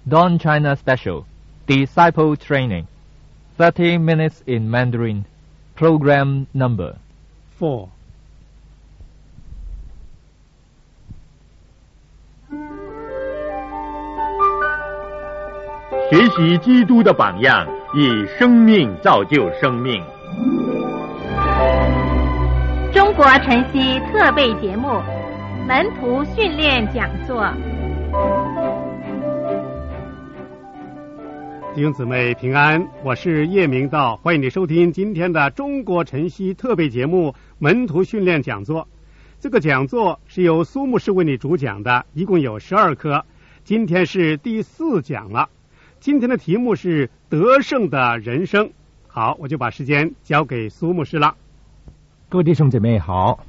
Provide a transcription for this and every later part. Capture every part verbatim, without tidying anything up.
Dawn China Special, Disciple Training, thirty minutes in Mandarin, Program Number four. 学习基督的榜样，以生命造就生命。 中国晨曦特备节目《门徒训练讲座》。 弟兄姊妹平安，我是叶明道，欢迎你收听今天的中国晨曦特备节目《门徒训练讲座》。这个讲座是由苏牧师为你主讲的，一共有十二课，今天是第四讲了。今天的题目是得胜的人生。好，我就把时间交给苏牧师了。 各位弟兄姐妹好。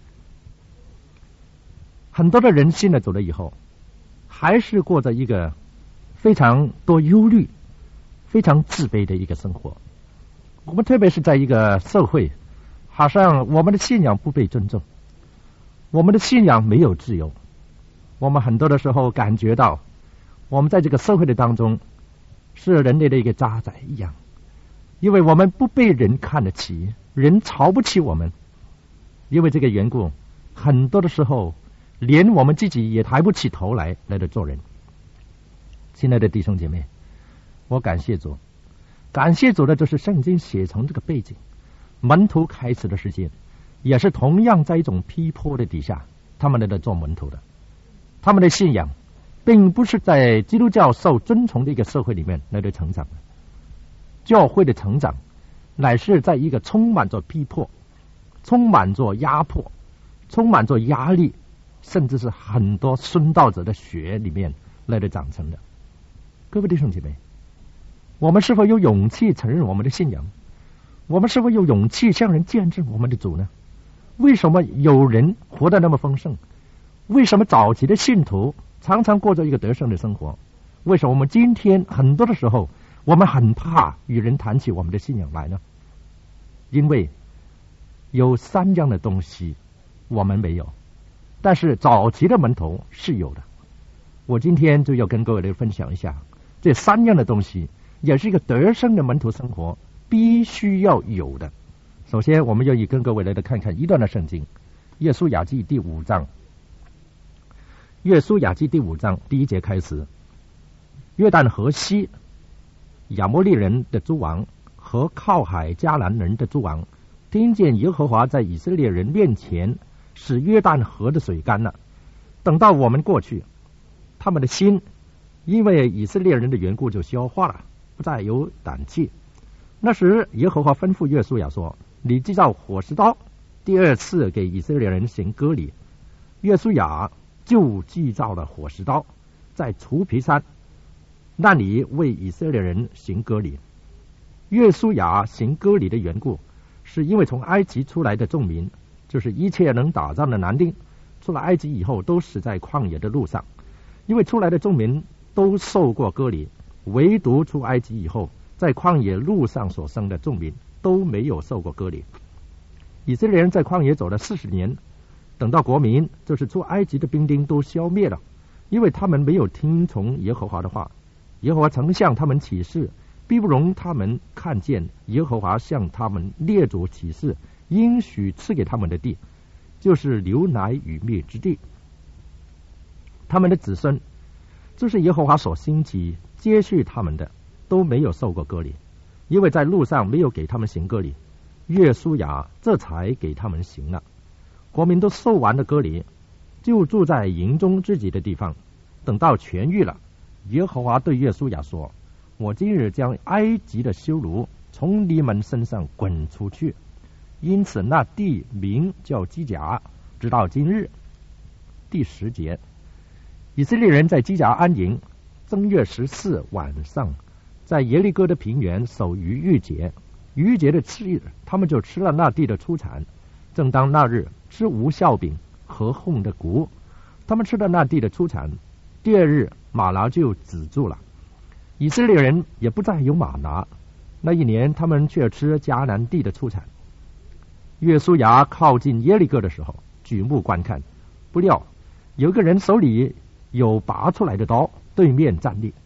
很多的人信了主了以后，还是过着一个非常多忧虑、非常自卑的一个生活。我们特别是在一个社会，好像我们的信仰不被尊重，我们的信仰没有自由。我们很多的时候感觉到，我们在这个社会的当中是人类的一个渣滓一样，因为我们不被人看得起，人瞧不起我们。因为这个缘故，很多的时候连我们自己也抬不起头来来的做人。亲爱的弟兄姐妹，我感谢主，感谢主的就是圣经写成这个背景，门徒开始的时间也是同样在一种逼迫的底下，他们来的做门徒的。他们的信仰并不是在基督教受尊崇的一个社会里面来的成长的，教会的成长乃是在一个充满着逼迫、充满着压迫、充满着压力，甚至是很多殉道者的血里面来的长成的。各位弟兄姐妹，我们是否有勇气承认我们的信仰？我们是否有勇气向人见证我们的主呢？为什么有人活得那么丰盛？为什么早期的信徒常常过着一个得胜的生活？为什么我们今天很多的时候我们很怕与人谈起我们的信仰来呢？因为有三样的东西我们没有，但是早期的门徒是有的。我今天就要跟各位来分享一下这三样的东西，也是一个得胜的门徒生活必须要有的。首先我们要以跟各位来看看一段的圣经，约书亚记第五章。约书亚记第五章第一节开始，约旦河西亚摩利人的诸王和靠海迦南人的诸王听见耶和华在以色列人面前使约旦河的水干了，等到我们过去，他们的心因为以色列人的缘故就消化了，不再有胆气。那时耶和华吩咐约书亚说，你制造火石刀，第二次给以色列人行割礼。约书亚就制造了火石刀，在除皮山那里为以色列人行割礼。约书亚行割礼的缘故，是因为从埃及出来的众民，就是一切能打仗的男丁，出了埃及以后都死在旷野的路上。因为出来的众民都受过割礼，唯独出埃及以后在旷野路上所生的众民都没有受过割礼。以色列人在旷野走了四十年，等到国民就是出埃及的兵丁都消灭了，因为他们没有听从耶和华的话。耶和华曾向他们起誓，必不容他们看见耶和华向他们列祖起誓应许赐给他们的地，就是流奶与蜜之地。他们的子孙就是耶和华所兴起接续他们的，都没有受过割礼，因为在路上没有给他们行割礼，约书亚这才给他们行了。国民都受完了割礼，就住在营中自己的地方。等到痊愈了，耶和华对约书亚说，我今日将埃及的羞辱从你们身上滚出去。因此那地名叫基甲，直到今日。第十节，以色列人在基甲安营，正月十四晚上，在耶利哥的平原守逾越节。逾越节的次日，他们就吃了那地的出产。正当那日，吃无酵饼和烘的谷。他们吃了那地的出产，第二日马拿就止住了。以色列人也不再有马拿。那一年他们却吃迦南地的出产。约书亚靠近耶利哥的时候，举目观看，不料有个人手里有拔出来的刀，对面站立。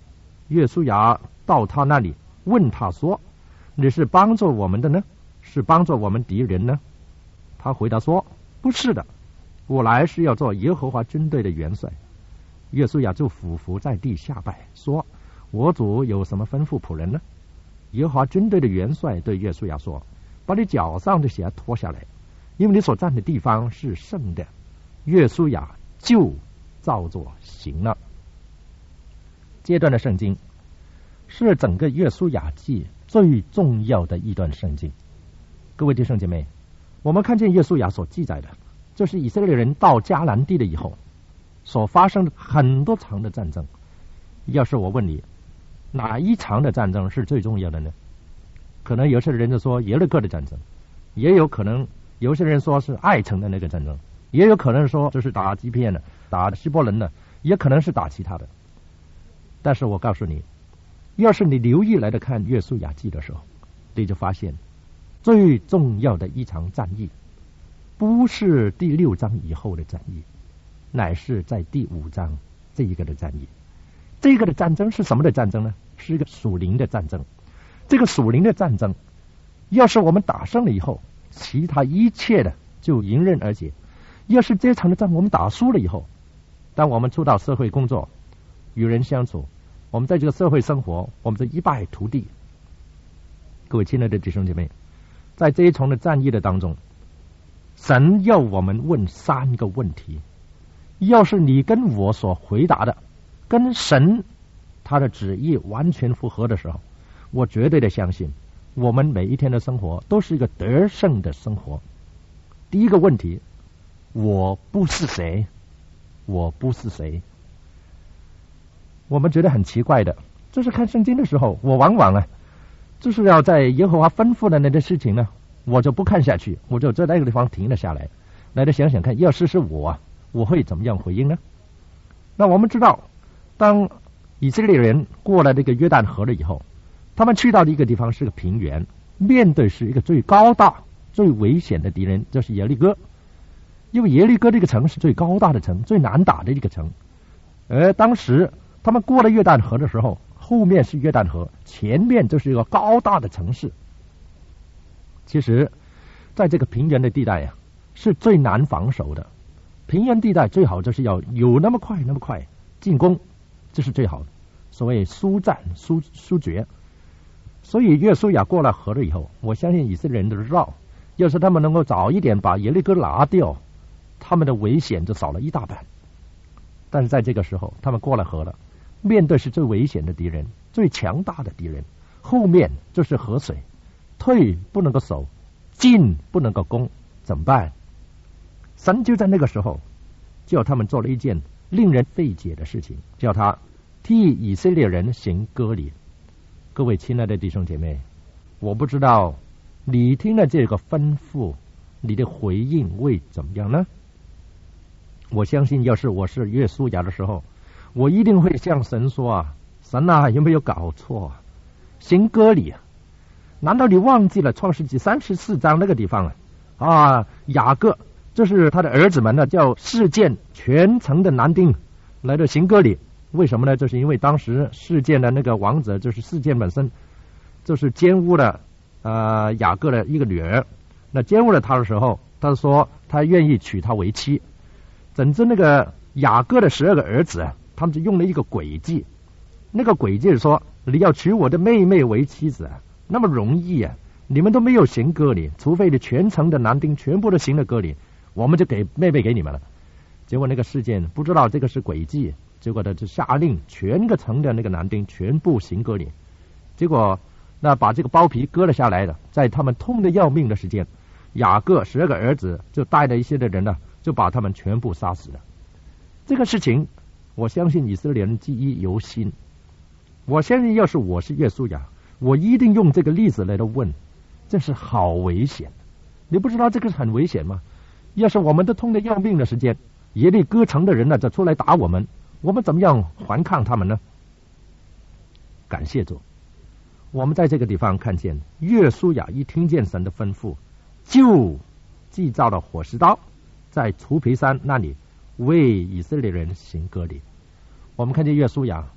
约书亚到他那里问他说，你是帮助我们的呢，是帮助我们敌人呢？他回答说，不是的，我来是要做耶和华军队的元帅。约书亚就俯伏在地下拜，说，我主有什么吩咐仆人呢？耶和华军队的元帅对约书亚说，把你脚上的鞋脱下来，因为你所站的地方是圣的。约书亚就照着行了。这段的圣经是整个约书亚记最重要的一段圣经。各位弟兄姐妹，我们看见约书亚所记载的，就是以色列人到迦南地了以后所发生的很多场的战争。要是我问你，哪一场的战争是最重要的呢？可能有些人就说耶利哥的战争，也有可能有些人说是爱城的那个战争，也有可能说就是打基遍的，打希伯伦的，也可能是打其他的。但是我告诉你，要是你留意来的看约书亚记的时候，你就发现最重要的一场战役不是第六章以后的战役，乃是在第五章这一个的战役。这个的战争是什么的战争呢？是一个属灵的战争。这个属灵的战争，要是我们打胜了以后，其他一切的就迎刃而解。要是这场的战我们打输了以后，当我们出到社会工作，与人相处，我们在这个社会生活，我们就一败涂地。各位亲爱的弟兄姐妹，在这一场的战役的当中，神要我们问三个问题，要是你跟我所回答的跟神他的旨意完全符合的时候，我绝对的相信我们每一天的生活都是一个得胜的生活。第一个问题，我不是谁，我不是谁。我们觉得很奇怪的，就是看圣经的时候，我往往啊就是要在耶和华吩咐的那些事情呢，我就不看下去，我就在那个地方停了下来，来的想想看，要是是我啊，我会怎么样回应呢？那我们知道，当以色列人过了这个约旦河了以后，他们去到的一个地方是个平原，面对是一个最高大最危险的敌人，就是耶利哥。因为耶利哥这个城是最高大的城，最难打的一个城。而当时他们过了约旦河的时候，后面是约旦河，前面就是一个高大的城市。其实在这个平原的地带呀、啊，是最难防守的。平原地带最好就是要有那么快那么快进攻，这是最好的，所谓速战速速决。所以约书亚过了河了以后，我相信以色列人都知道，要是他们能够早一点把耶利哥拿掉，他们的危险就少了一大半。但是在这个时候，他们过了河了，面对是最危险的敌人，最强大的敌人，后面就是河水，退不能够守，进不能够攻，怎么办？神就在那个时候叫他们做了一件令人费解的事情，叫他替以色列人行割礼。各位亲爱的弟兄姐妹，我不知道你听了这个吩咐，你的回应会怎么样呢？我相信要是我是约书亚的时候，我一定会向神说啊，神啊，有没有搞错啊？行割礼啊？难道你忘记了创世纪三十四章那个地方啊？啊，雅各就是他的儿子们呢，叫示剑全城的男丁来到行割礼。为什么呢？就是因为当时示剑的那个王者，就是示剑本身就是奸污了呃雅各的一个女儿。那奸污了他的时候，他说他愿意娶她为妻。整治那个雅各的十二个儿子啊，他们就用了一个诡计。那个诡计是说，你要娶我的妹妹为妻子啊，那么容易啊，你们都没有行割礼，除非你全城的男丁全部都行了割礼，我们就给妹妹给你们了。结果那个事件不知道这个是诡计，结果他就下令全个城的那个男丁全部行割礼。结果那把这个包皮割了下来的，在他们痛得要命的时间，雅各十二个儿子就带了一些的人呢，就把他们全部杀死了。这个事情我相信以色列人记忆犹新。我相信要是我是约书亚，我一定用这个例子来到问，这是好危险。你不知道这个是很危险吗？要是我们都痛得要命的时间，耶利哥城的人呢就出来打我们，我们怎么样还抗他们呢？感谢主，我们在这个地方看见约书亚一听见神的吩咐，就祭造了火石刀，在除皮山那里为以色列人行割礼。我们看见约书亚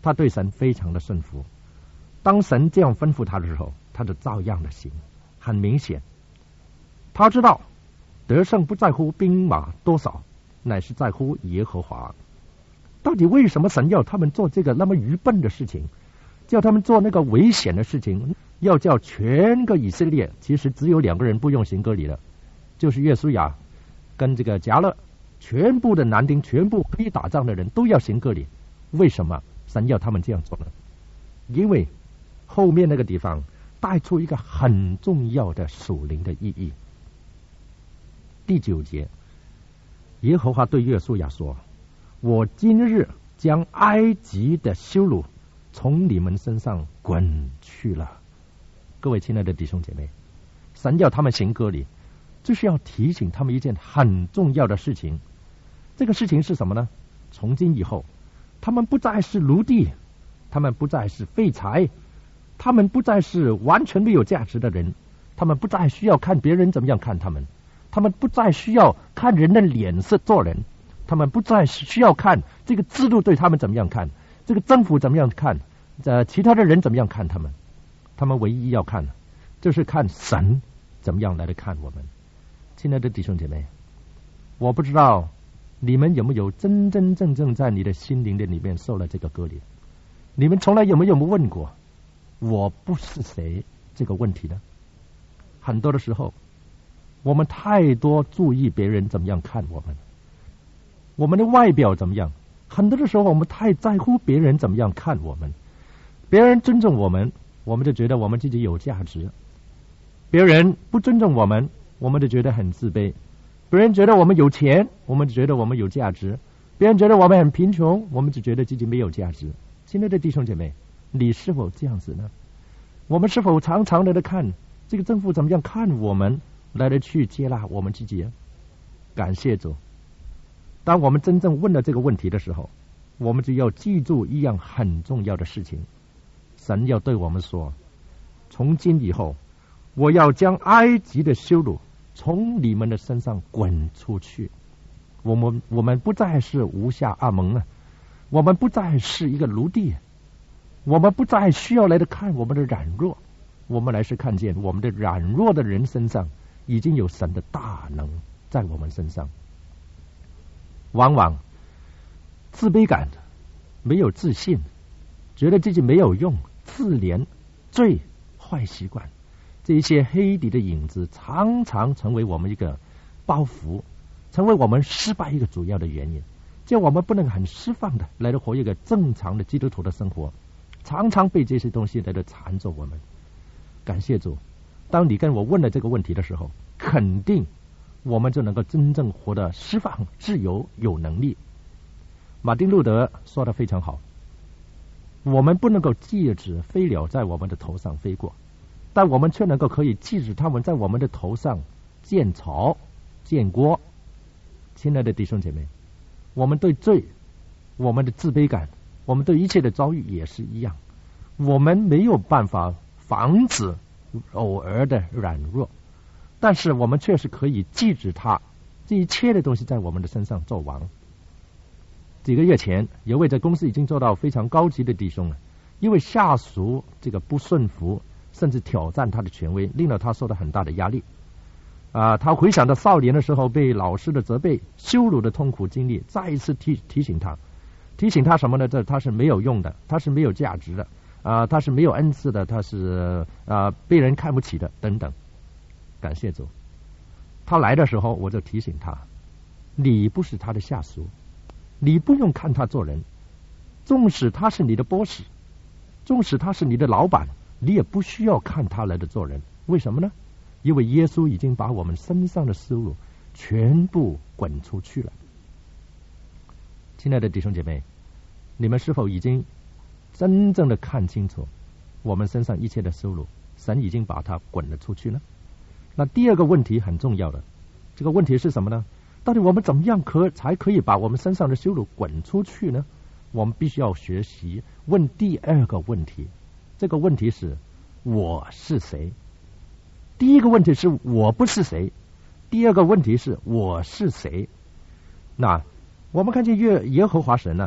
他对神非常的顺服。当神这样吩咐他的时候，他就照样的行。很明显，他知道得胜不在乎兵马多少，乃是在乎耶和华。到底为什么神要他们做这个那么愚笨的事情，叫他们做那个危险的事情，要叫全个以色列，其实只有两个人不用行割礼了，就是约书亚跟这个迦勒，全部的男丁，全部可以打仗的人都要行割礼。为什么神要他们这样做呢？因为后面那个地方带出一个很重要的属灵的意义。第九节，耶和华对约书亚说，我今日将埃及的羞辱从你们身上滚去了。各位亲爱的弟兄姐妹，神要他们行割礼，就是要提醒他们一件很重要的事情。这个事情是什么呢？从今以后，他们不再是奴隶，他们不再是废材，他们不再是完全没有价值的人，他们不再需要看别人怎么样看他们，他们不再需要看人的脸色做人，他们不再需要看这个制度对他们怎么样看，这个政府怎么样看，呃，其他的人怎么样看他们。他们唯一要看就是看神怎么样来看我们。亲爱的弟兄姐妹，我不知道你们有没有真真正正在你的心灵的里面受了这个割礼？你们从来有没有问过我不是谁这个问题呢？很多的时候我们太多注意别人怎么样看我们，我们的外表怎么样，很多的时候我们太在乎别人怎么样看我们。别人尊重我们，我们就觉得我们自己有价值；别人不尊重我们，我们就觉得很自卑；别人觉得我们有钱，我们就觉得我们有价值；别人觉得我们很贫穷，我们就觉得自己没有价值。亲爱的弟兄姐妹，你是否这样子呢？我们是否常常来的看这个政府怎么样看我们，来的去接纳我们自己？感谢主，当我们真正问了这个问题的时候，我们就要记住一样很重要的事情。神要对我们说，从今以后，我要将埃及的羞辱从你们的身上滚出去。我们我们不再是无下阿蒙了，我们不再是一个奴隶，我们不再需要来的看我们的软弱，我们来是看见我们的软弱的人身上已经有神的大能在我们身上。往往自卑感，没有自信，觉得自己没有用，自怜、罪、坏习惯，这一些黑底的影子常常成为我们一个包袱，成为我们失败一个主要的原因，叫我们不能很释放的来活一个正常的基督徒的生活，常常被这些东西来缠着我们。感谢主，当你跟我问了这个问题的时候，肯定我们就能够真正活得释放、自由、有能力。马丁路德说得非常好，我们不能够禁止飞鸟在我们的头上飞过，但我们却能够可以禁止他们在我们的头上建巢、建国。亲爱的弟兄姐妹，我们对罪、我们的自卑感、我们对一切的遭遇也是一样，我们没有办法防止偶尔的软弱，但是我们确实可以禁止它这一切的东西在我们的身上做王。几个月前，有位在公司已经做到非常高级的弟兄了，因为下属这个不顺服，甚至挑战他的权威，令到他受到很大的压力。啊，他回想到少年的时候被老师的责备、羞辱的痛苦经历，再一次提提醒他，提醒他什么呢？这他是没有用的，他是没有价值的，啊，他是没有恩赐的，他是啊被人看不起的，等等。感谢主，他来的时候我就提醒他，你不是他的下属，你不用看他做人，纵使他是你的 boss， 纵使他是你的老板，你也不需要看他来的做人。为什么呢？因为耶稣已经把我们身上的羞辱全部滚出去了。亲爱的弟兄姐妹，你们是否已经真正的看清楚我们身上一切的羞辱，神已经把它滚了出去呢？那第二个问题很重要的，这个问题是什么呢？到底我们怎么样可才可以把我们身上的羞辱滚出去呢？我们必须要学习问第二个问题。这个问题是我是谁？第一个问题是我不是谁，第二个问题是我是谁。那我们看见耶耶和华神呢、啊，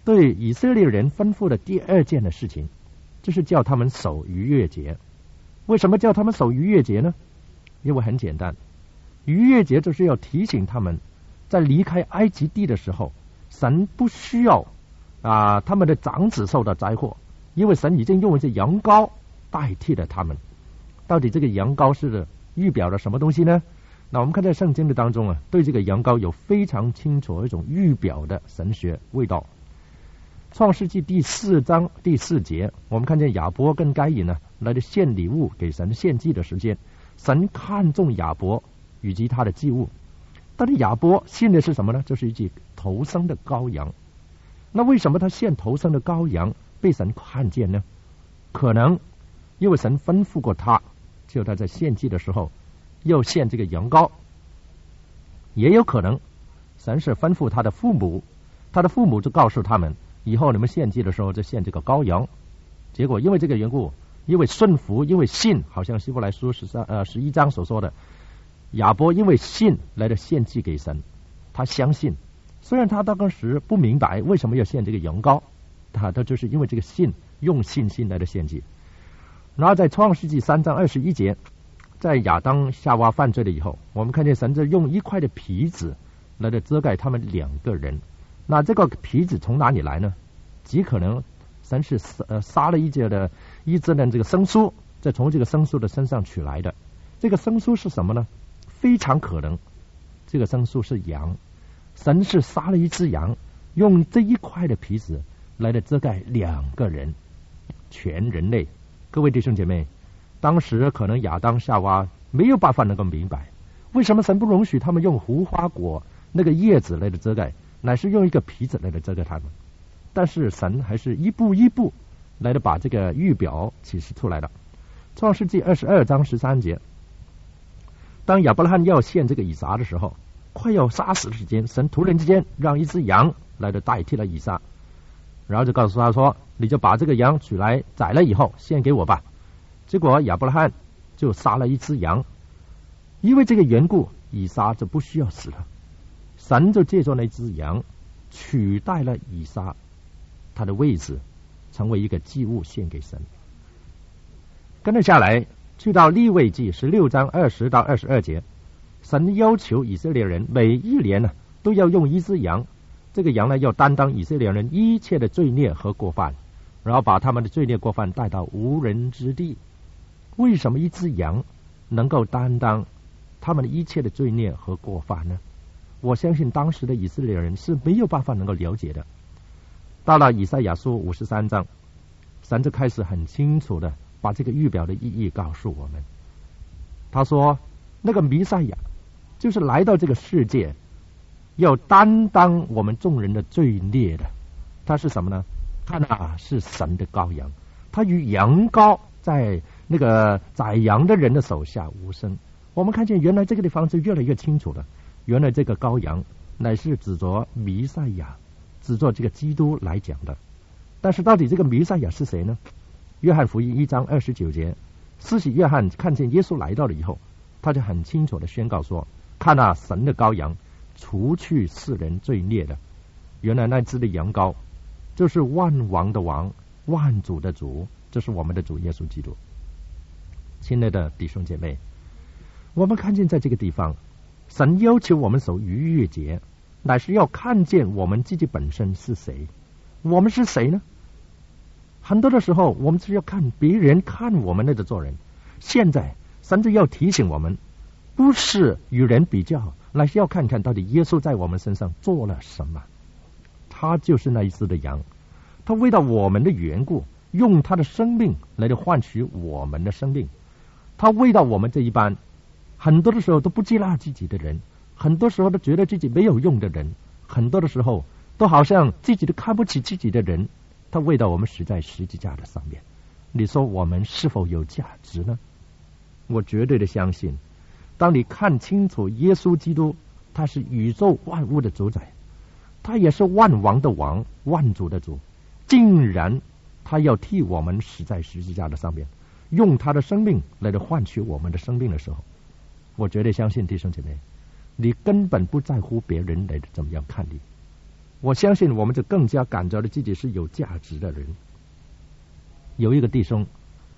对以色列人吩咐的第二件的事情，就是叫他们守逾越节。为什么叫他们守逾越节呢？因为很简单，逾越节就是要提醒他们，在离开埃及地的时候，神不需要啊他们的长子受到灾祸，因为神已经用一些羊羔代替了他们。到底这个羊羔是预表了什么东西呢？那我们看在圣经的当中啊，对这个羊羔有非常清楚一种预表的神学味道。创世纪第四章第四节，我们看见亚伯跟该隐呢来的献礼物给神献祭的时间，神看重亚伯以及他的祭物。但是亚伯献的是什么呢？就是一只头生的羔羊。那为什么他献头生的羔羊被神看见呢？可能因为神吩咐过他，就他在献祭的时候要献这个羊羔，也有可能神是吩咐他的父母，他的父母就告诉他们，以后你们献祭的时候就献这个羔羊。结果因为这个缘故，因为顺服，因为信，好像希伯来书十三呃十一章所说的，亚伯因为信来的献祭给神，他相信，虽然他当时不明白为什么要献这个羊羔，他他就是因为这个信，用信心来的献祭。然后在创世纪三章二十一节，在亚当夏娃犯罪了以后，我们看见神就用一块的皮子来的遮盖他们两个人。那这个皮子从哪里来呢？极可能神是呃杀了一只的一只的这个牲畜，再从这个牲畜的身上取来的。这个牲畜是什么呢？非常可能这个牲畜是羊，神是杀了一只羊，用这一块的皮子来的遮盖两个人，全人类。各位弟兄姐妹，当时可能亚当夏娃没有办法能够明白，为什么神不容许他们用无花果那个叶子来的遮盖，乃是用一个皮子来的遮盖他们。但是神还是一步一步来的把这个预表启示出来了。创世纪二十二章十三节，当亚伯拉罕要献这个以撒的时候，快要杀死的时间，神突然之间让一只羊来的代替了以撒，然后就告诉他说，你就把这个羊取来宰了以后献给我吧。结果亚伯拉罕就杀了一只羊，因为这个缘故，以撒就不需要死了，神就借助那只羊取代了以撒他的位置，成为一个祭物献给神。跟着下来去到利未记十六章二十到二十二节，神要求以色列人每一年呢都要用一只羊，这个羊呢要担当以色列人一切的罪孽和过犯，然后把他们的罪孽过犯带到无人之地。为什么一只羊能够担当他们的一切的罪孽和过犯呢？我相信当时的以色列人是没有办法能够了解的。到了以赛亚书五十三章，神就开始很清楚的把这个预表的意义告诉我们。他说那个弥赛亚就是来到这个世界要担当我们众人的罪孽的。他是什么呢？他那是神的羔羊，他与羊羔在那个宰羊的人的手下无声。我们看见原来这个地方是越来越清楚了，原来这个羔羊乃是指着弥赛亚，指着这个基督来讲的。但是到底这个弥赛亚是谁呢？约翰福音一章二十九节，施洗约翰看见耶稣来到了以后，他就很清楚的宣告说，看那神的羔羊，除去世人罪孽的。原来那只的羊羔就是万王的王，万主的主，这是我们的主耶稣基督。亲爱的弟兄姐妹，我们看见在这个地方，神要求我们守逾越节，乃是要看见我们自己本身是谁。我们是谁呢？很多的时候我们是要看别人看我们那个做人，现在神就要提醒我们，不是与人比较，乃是要看看到底耶稣在我们身上做了什么。他就是那一只的羊，他为了我们的缘故，用他的生命来换取我们的生命。他为了我们这一班很多的时候都不接纳自己的人，很多时候都觉得自己没有用的人，很多的时候都好像自己都看不起自己的人，他为了我们死在十字架的上面。你说我们是否有价值呢？我绝对的相信，当你看清楚耶稣基督，他是宇宙万物的主宰，他也是万王的王，万主的主，竟然他要替我们死在十字架的上面，用他的生命来换取我们的生命的时候，我绝对相信弟兄姐妹，你根本不在乎别人来怎么样看你， 我相信我们就更加感觉到自己是有价值的人。有一个弟兄，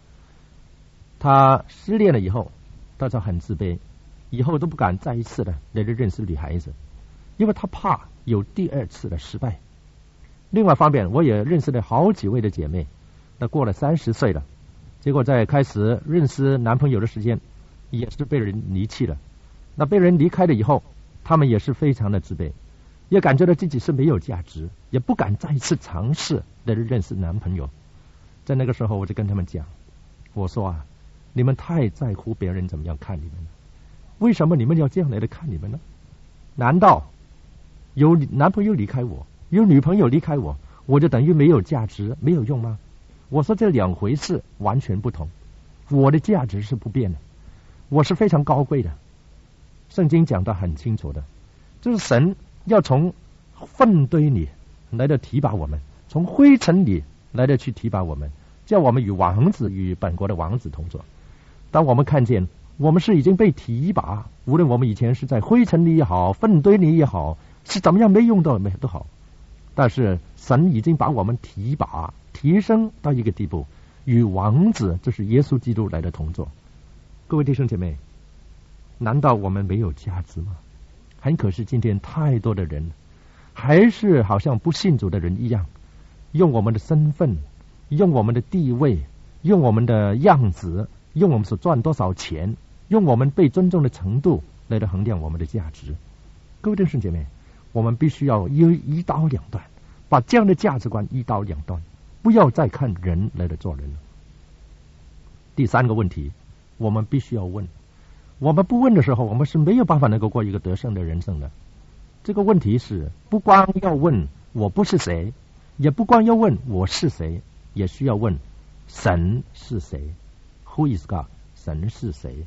他失恋了以后，他就很自卑，以后都不敢再一次的来认识女孩子，因为他怕有第二次的失败。另外一方面，我也认识了好几位的姐妹，那过了三十岁了，结果在开始认识男朋友的时间，也是被人离弃了。那被人离开了以后，他们也是非常的自卑，也感觉到自己是没有价值，也不敢再一次尝试来认识男朋友。在那个时候，我就跟他们讲，我说啊，你们太在乎别人怎么样看你们了，为什么你们要这样来的看你们呢？难道有男朋友离开我，有女朋友离开我，我就等于没有价值，没有用吗？我说这两回事完全不同，我的价值是不变的，我是非常高贵的。圣经讲得很清楚的，就是神要从粪堆里来的提拔我们，从灰尘里来的去提拔我们，叫我们与王子与本国的王子同坐。当我们看见我们是已经被提拔，无论我们以前是在灰尘里也好，粪堆里也好，是怎么样没用到没都好，但是神已经把我们提拔提升到一个地步，与王子就是耶稣基督来的同坐。各位弟兄姐妹，难道我们没有价值吗？很可惜今天太多的人还是好像不信主的人一样，用我们的身份，用我们的地位，用我们的样子，用我们所赚多少钱，用我们被尊重的程度来衡量我们的价值。各位弟兄姐妹，我们必须要一一刀两断，把这样的价值观一刀两断，不要再看人来的做人了。第三个问题，我们必须要问，我们不问的时候，我们是没有办法能够过一个得胜的人生的。这个问题是不光要问我不是谁，也不光要问我是谁，也需要问神是谁。 Who is God？ 神是谁？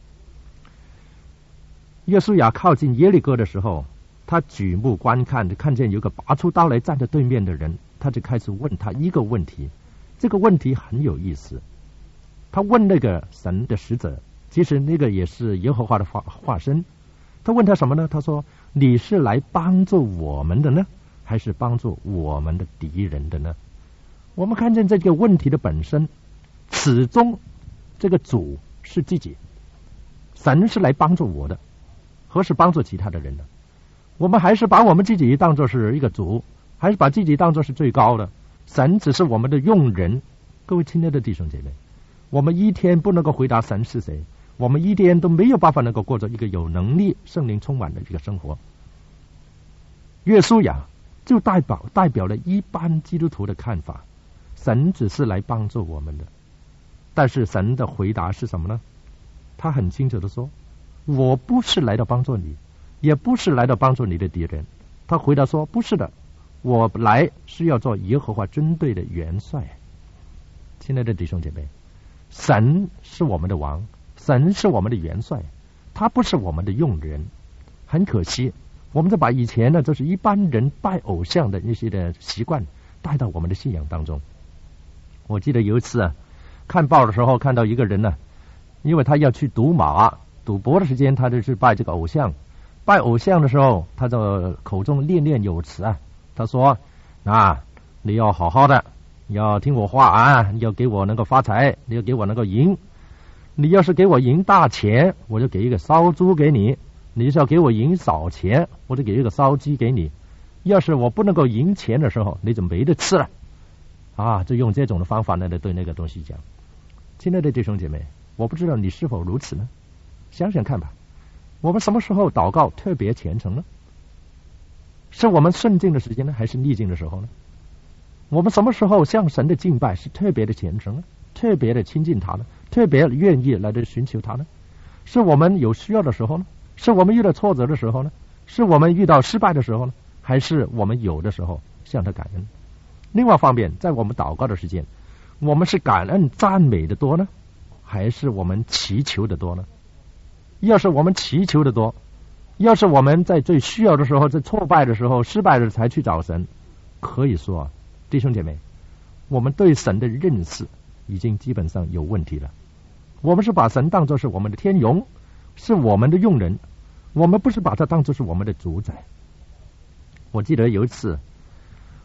约书亚靠近耶利哥的时候，他举目观看，看见有个拔出刀来站在对面的人，他就开始问他一个问题。这个问题很有意思，他问那个神的使者，其实那个也是耶和华的化化身。他问他什么呢？他说：“你是来帮助我们的呢，还是帮助我们的敌人的呢？”我们看见这个问题的本身，始终这个主是自己，神是来帮助我的，何是帮助其他的人呢？我们还是把我们自己当作是一个主，还是把自己当作是最高的？神只是我们的用人。各位亲爱的弟兄姐妹，我们一天不能够回答神是谁，我们一天都没有办法能够过着一个有能力、圣灵充满的一个生活。约书亚就代表代表了一般基督徒的看法，神只是来帮助我们的。但是神的回答是什么呢？他很清楚的说：“我不是来到帮助你，也不是来到帮助你的敌人。”他回答说：“不是的，我来是要做耶和华军队的元帅。”亲爱的弟兄姐妹，神是我们的王，神是我们的元帅，他不是我们的用人。很可惜，我们就把以前呢，就是一般人拜偶像的那些的习惯带到我们的信仰当中。我记得有一次啊，看报的时候看到一个人呢，因为他要去赌马赌博的时间，他就去拜这个偶像。拜偶像的时候，他的口中念念有词啊，他说：“啊，你要好好的，你要听我话啊，你要给我能够发财，你要给我能够赢。你要是给我赢大钱，我就给一个烧猪给你；你是要给我赢少钱，我就给一个烧鸡给你。要是我不能够赢钱的时候，你就没得吃了。”啊，就用这种的方法呢来对那个东西讲。亲爱的弟兄姐妹，我不知道你是否如此呢？想想看吧，我们什么时候祷告特别虔诚呢？是我们顺境的时间呢，还是逆境的时候呢？我们什么时候向神的敬拜是特别的虔诚呢？特别的亲近他呢？特别愿意来的寻求他呢？是我们有需要的时候呢？是我们遇到挫折的时候呢？是我们遇到失败的时候呢？还是我们有的时候向他感恩？另外一方面，在我们祷告的时间，我们是感恩赞美的多呢，还是我们祈求的多呢？要是我们祈求的多，要是我们在最需要的时候，在挫败的时候、失败的时候才去找神，可以说，弟兄姐妹，我们对神的认识已经基本上有问题了。我们是把神当作是我们的天佣，是我们的用人，我们不是把它当作是我们的主宰。我记得有一次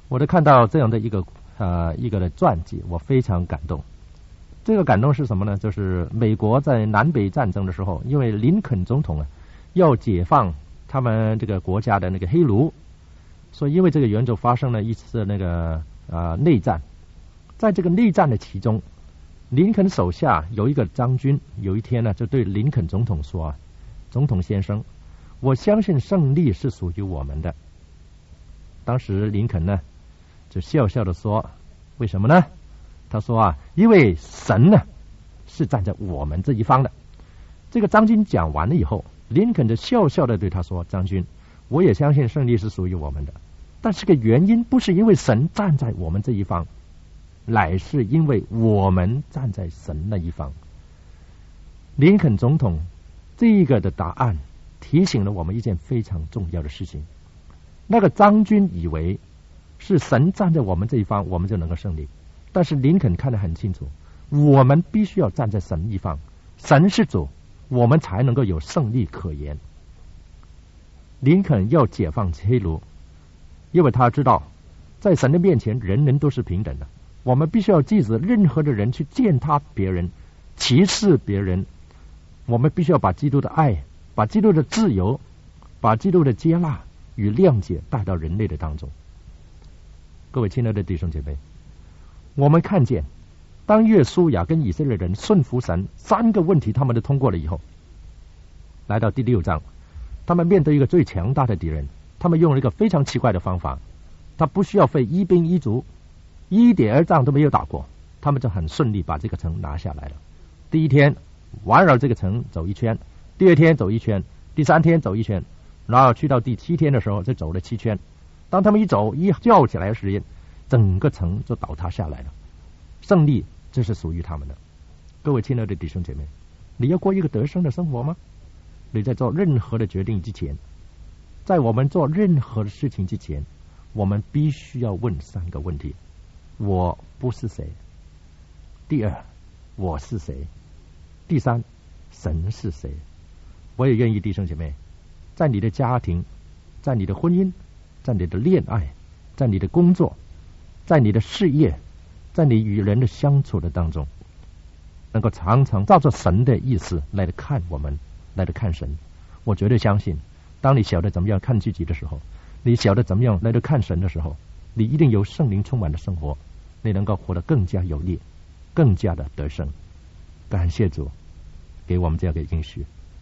我都看到这样的一个呃一个的传记，我非常感动。这个感动是什么呢？就是美国在南北战争的时候，因为林肯总统啊要解放他们这个国家的那个黑奴，所以因为这个原则发生了一次那个呃内战。在这个内战的其中，林肯手下有一个将军，有一天呢就对林肯总统说：“总统先生，我相信胜利是属于我们的。”当时林肯呢就笑笑的说：“为什么呢？”他说啊，因为神呢是站在我们这一方的。这个将军讲完了以后，林肯就笑笑的对他说：“将军，我也相信胜利是属于我们的，但是个原因不是因为神站在我们这一方，乃是因为我们站在神那一方。”林肯总统这个的答案提醒了我们一件非常重要的事情。那个将军以为是神站在我们这一方，我们就能够胜利。但是林肯看得很清楚，我们必须要站在神一方，神是主，我们才能够有胜利可言。林肯要解放黑奴，因为他知道在神的面前人人都是平等的，我们必须要禁止任何的人去践踏别人，歧视别人。我们必须要把基督的爱，把基督的自由，把基督的接纳与谅解带到人类的当中。各位亲爱的弟兄姐妹，我们看见当约书亚跟以色列人顺服神，三个问题他们都通过了以后，来到第六章，他们面对一个最强大的敌人，他们用了一个非常奇怪的方法，他不需要费一兵一卒，一点二仗都没有打过，他们就很顺利把这个城拿下来了。第一天围绕这个城走一圈，第二天走一圈，第三天走一圈，然后去到第七天的时候就走了七圈。当他们一走一叫起来时间，整个城就倒塌下来了。胜利这是属于他们的。各位亲爱的弟兄姐妹，你要过一个得胜的生活吗？你在做任何的决定之前，在我们做任何的事情之前，我们必须要问三个问题：我不是谁？第二，我是谁？第三，神是谁？我也愿意弟兄姐妹，在你的家庭，在你的婚姻，在你的恋爱，在你的工作，在你的事业，在你与人的相处的当中，能够常常照着神的意思来的看我们，来的看神。我绝对相信，当你晓得怎么样看自己的时候，你晓得怎么样来的看神的时候，你一定由圣灵充满的生活，你能够活得更加有力，更加的得胜。感谢主给我们这样的应许。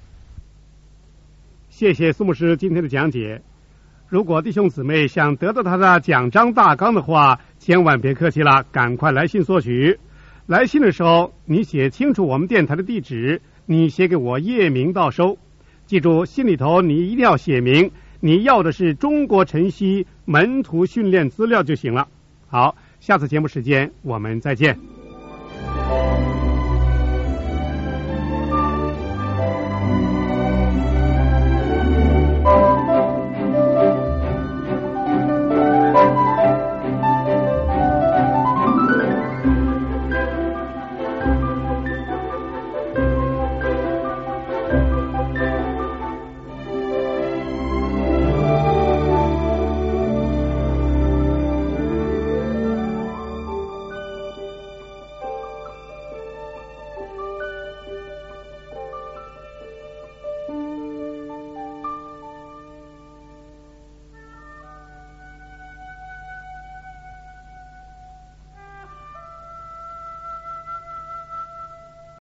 谢谢苏牧师今天的讲解。如果弟兄姊妹想得到他的讲章大纲的话，千万别客气了，赶快来信索取。来信的时候，你写清楚我们电台的地址，你写给我叶明到收。记住，信里头你一定要写明你要的是中国晨曦门徒训练资料就行了。好，下次节目时间我们再见。